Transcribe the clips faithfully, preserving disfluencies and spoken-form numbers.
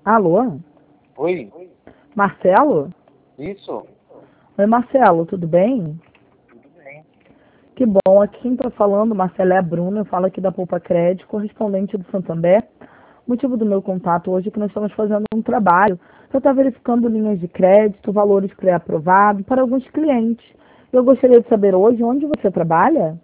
Alô? Oi, Marcelo? isso? Oi, Marcelo, tudo bem? Tudo bem. Que bom, aqui quem está falando, Marcelo, é a Bruna, eu falo aqui da Poupa Crédito, correspondente do Santander. O motivo do meu contato hoje é que nós estamos fazendo um trabalho para estar verificando linhas de crédito, valores pré-aprovados para alguns clientes. Eu gostaria de saber hoje onde você trabalha?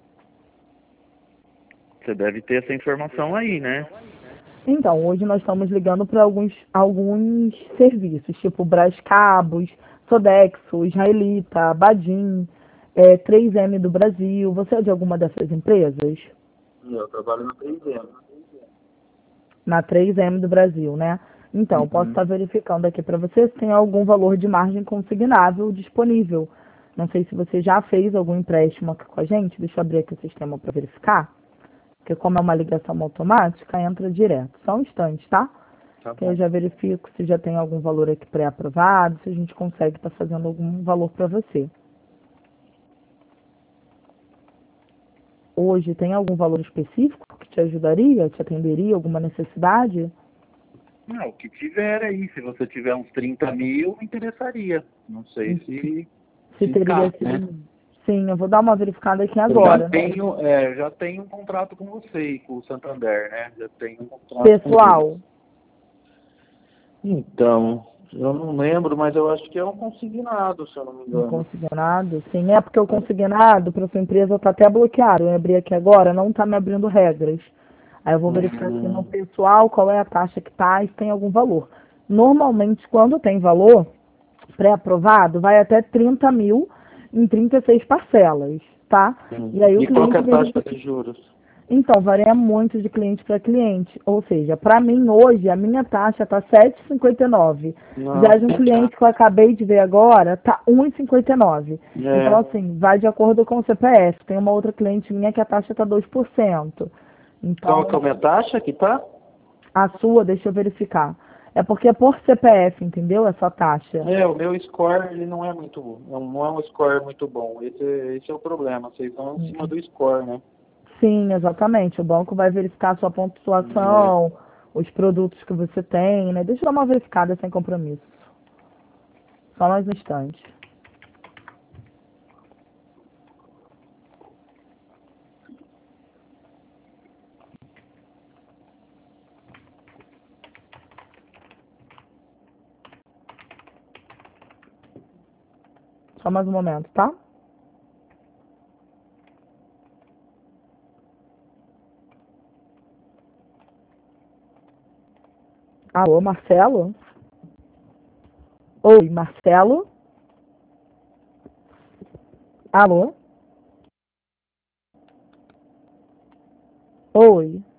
Você deve ter essa informação aí, né? Então, hoje nós estamos ligando para alguns, alguns serviços, tipo Brascabos, Sodexo, Israelita, Badim, é, três M do Brasil. Você é de alguma dessas empresas? Eu trabalho na três M. Na três M do Brasil, né? Então, posso Uhum. estar verificando aqui para você se tem algum valor de margem consignável disponível. Não sei se você já fez algum empréstimo aqui com a gente. Deixa eu abrir aqui o sistema para verificar. Porque como é uma ligação automática, entra direto. Só um instante, tá? Tá Que eu bom. já verifico se já tem algum valor aqui pré-aprovado, se a gente consegue estar fazendo algum valor para você. Hoje tem algum valor específico que te ajudaria, te atenderia, alguma necessidade? Ah, o que tiver aí, se você tiver uns trinta mil, me interessaria. Não sei se, Se se teria cabe, esse né? limite. Sim, eu vou dar uma verificada aqui Eu já agora, né? tenho, é, eu já tenho um contrato com você e com o Santander, né? Já tenho um contrato com eles. Pessoal, Então, eu não lembro, mas eu acho que é um consignado, se eu não me um engano. consignado, sim, é porque o consignado para sua empresa está até bloqueado. Eu abri aqui agora, não está me abrindo regras. Aí eu vou verificar aqui no Hum, pessoal qual é a taxa que está e se tem algum valor. Normalmente, quando tem valor pré-aprovado, vai até trinta mil em trinta e seis parcelas, tá? hum. E aí o E qual que é cliente a taxa verifica. de juros? Então, varia muito de cliente para cliente. Ou seja, para mim hoje, a minha taxa está sete vírgula cinquenta e nove. Já de um Nossa, cliente que eu acabei de ver agora, está um vírgula cinquenta e nove. Então, é. assim, vai de acordo com o C P F. Tem uma outra cliente minha que a taxa está dois por cento. Qual que é Então, a minha taxa que tá? a sua, deixa eu verificar. É porque é por C P F, entendeu? Essa taxa. É, o meu score ele não é muito bom. Não é um score muito bom. Esse, esse é o problema. Vocês estão em cima do score, né? Sim, exatamente. O banco vai verificar a sua É. pontuação, os produtos que você tem, né? Deixa eu dar uma verificada sem compromisso. Só mais um instante. Só mais um momento, tá? Alô, Marcelo? Oi, Marcelo? Alô? Oi.